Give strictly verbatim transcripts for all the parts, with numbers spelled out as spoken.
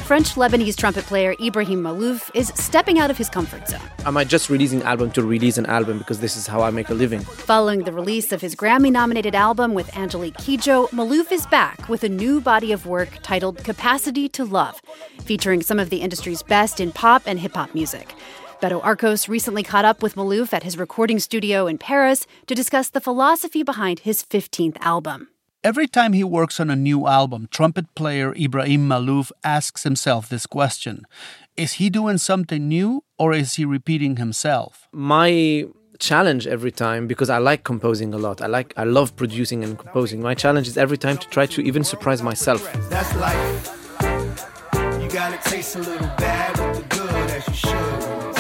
French-Lebanese trumpet player Ibrahim Malouf is stepping out of his comfort zone. Am I just releasing an album to release an album because this is how I make a living? Following the release of his Grammy-nominated album with Angelique Kidjo, Malouf is back with a new body of work titled Capacity to Love, featuring some of the industry's best in pop and hip-hop music. Beto Arcos recently caught up with Malouf at his recording studio in Paris to discuss the philosophy behind his fifteenth album. Every time he works on a new album, trumpet player Ibrahim Malouf asks himself this question. Is he doing something new, or is he repeating himself? My challenge every time, because I like composing a lot, I like, I love producing and composing. My challenge is every time to try to even surprise myself. That's life. You gotta taste a little bad with the good as you should.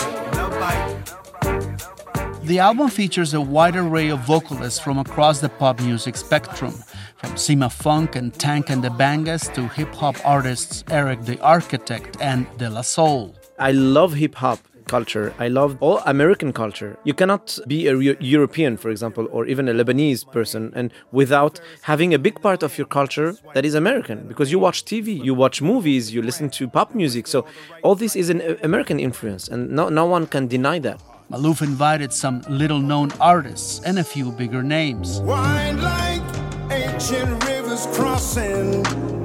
The album features a wide array of vocalists from across the pop music spectrum, from Sima Funk and Tank and the Bangas to hip-hop artists Eric the Architect and De La Soul. I love hip-hop culture. I love all American culture. You cannot be a Re- European, for example, or even a Lebanese person, and without having a big part of your culture that is American, because you watch T V, you watch movies, you listen to pop music. So all this is an American influence, and no, no one can deny that. Malouf invited some little-known artists and a few bigger names. Wind like ancient rivers crossing,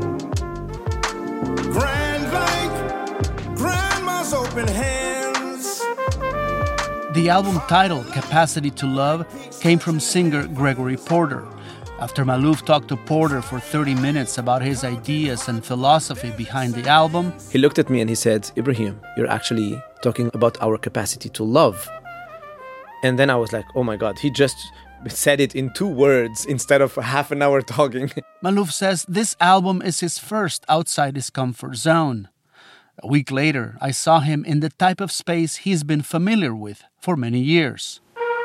grand like grandma's open hands. The album title, Capacity to Love, came from singer Gregory Porter. After Malouf talked to Porter for thirty minutes about his ideas and philosophy behind the album, he looked at me and he said, Ibrahim, you're actually talking about our capacity to love. And then I was like, oh my God, he just said it in two words instead of half an hour talking. Malouf says this album is his first outside his comfort zone. A week later, I saw him in the type of space he's been familiar with for many years.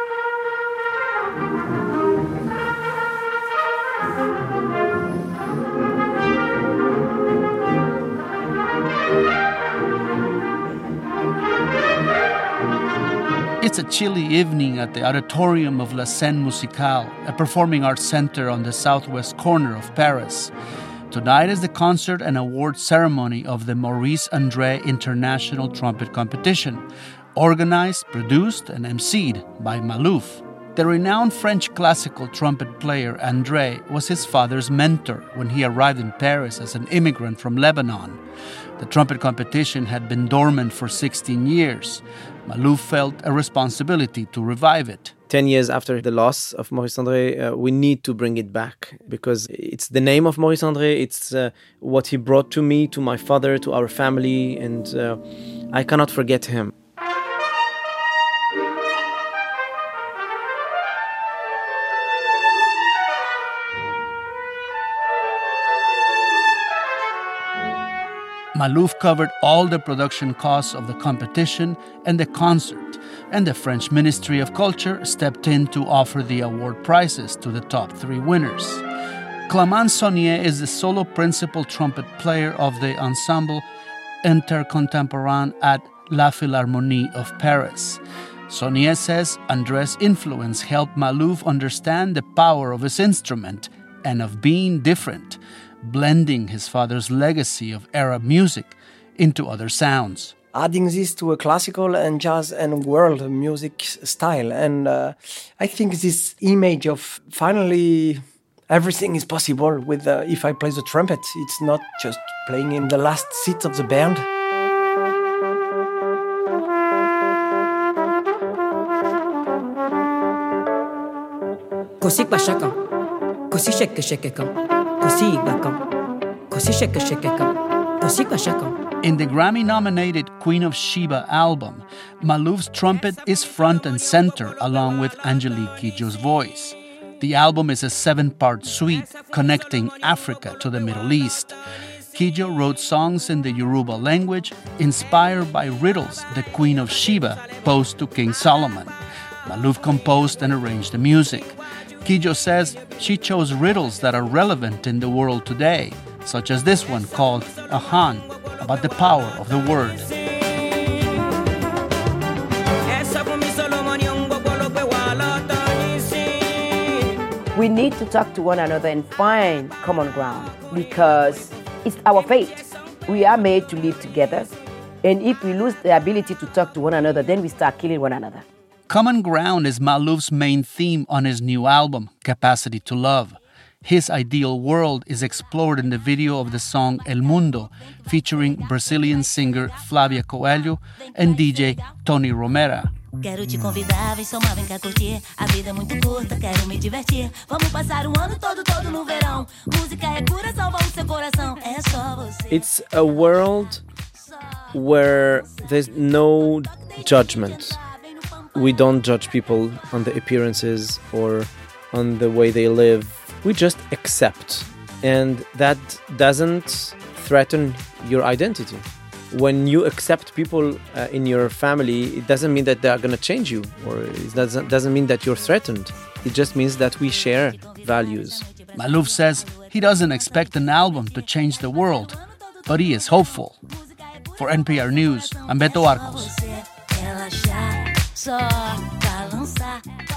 It's a chilly evening at the auditorium of La Scène Musicale, a performing arts center on the southwest corner of Paris. Tonight is the concert and award ceremony of the Maurice André International Trumpet Competition, organized, produced, and emceed by Malouf. The renowned French classical trumpet player André was his father's mentor when he arrived in Paris as an immigrant from Lebanon. The trumpet competition had been dormant for sixteen years. Malouf felt a responsibility to revive it. Ten years after the loss of Maurice André, uh, we need to bring it back because it's the name of Maurice André, it's uh, what he brought to me, to my father, to our family, and uh, I cannot forget him. Malouf covered all the production costs of the competition and the concert, and the French Ministry of Culture stepped in to offer the award prizes to the top three winners. Clément Saunier is the solo principal trumpet player of the Ensemble Intercontemporain at La Philharmonie of Paris. Saunier says André's influence helped Malouf understand the power of his instrument and of being different, blending his father's legacy of Arab music into other sounds. Adding this to a classical and jazz and world music style. And uh, I think this image of finally everything is possible with uh, if I play the trumpet. It's not just playing in the last seat of the band. Così qua chacun, così shake shake quand, così va quand, così shake shake quand, così qua chacun. In the Grammy-nominated Queen of Sheba album, Malouf's trumpet is front and center along with Angelique Kidjo's voice. The album is a seven-part suite connecting Africa to the Middle East. Kidjo wrote songs in the Yoruba language inspired by riddles the Queen of Sheba posed to King Solomon. Malouf composed and arranged the music. Kidjo says she chose riddles that are relevant in the world today, such as this one called Ahan, about the power of the word. We need to talk to one another and find common ground because it's our fate. we are made to live together. And if we lose the ability to talk to one another, then we start killing one another. Common ground is Malouf's main theme on his new album, Capacity to Love. His ideal world is explored in the video of the song El Mundo, featuring Brazilian singer Flavia Coelho and D J Tony Romera. Quero te convidar, vem somar, vem cá curtir. A vida é muito curta, quero me divertir. Vamos passar o ano todo, todo no verão. Música é cura, salva o seu coração. É só você. It's a world where there's no judgment. We don't judge people on the appearances or on the way they live. We just accept. And that doesn't threaten your identity. When you accept people uh, in your family, it doesn't mean that they are going to change you, or it doesn't, doesn't mean that you're threatened. It just means that we share values. Malouf says he doesn't expect an album to change the world, but he is hopeful. For N P R News, I'm Beto Arcos.